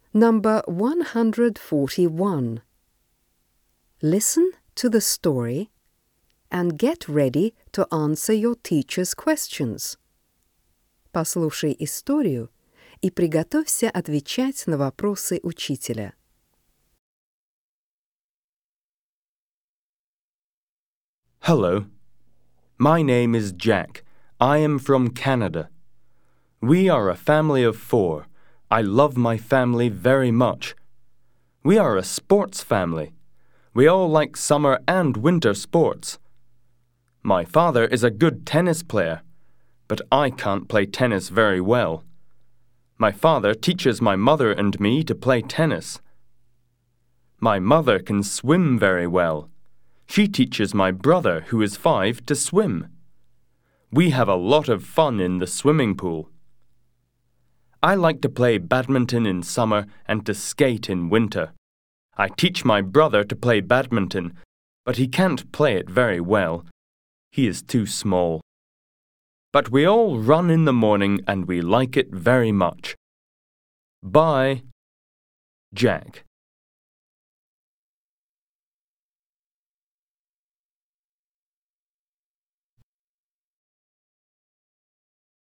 Number 141. Listen to the story and get ready to answer your teacher's questions. Послушай историю и приготовься отвечать на вопросы учителя. Hello. My name is Jack. I am from Canada. We are a family of 4. I love my family very much. We are a sports family. We all like summer and winter sports. My father is a good tennis player, but I can't play tennis very well. My father teaches my mother and me to play tennis. My mother can swim very well. She teaches my brother, who is 5, to swim. We have a lot of fun in the swimming pool. I like to play badminton in summer and to skate in winter. I teach my brother to play badminton, but he can't play it very well. He is too small. But we all run in the morning and we like it very much. Bye, Jack.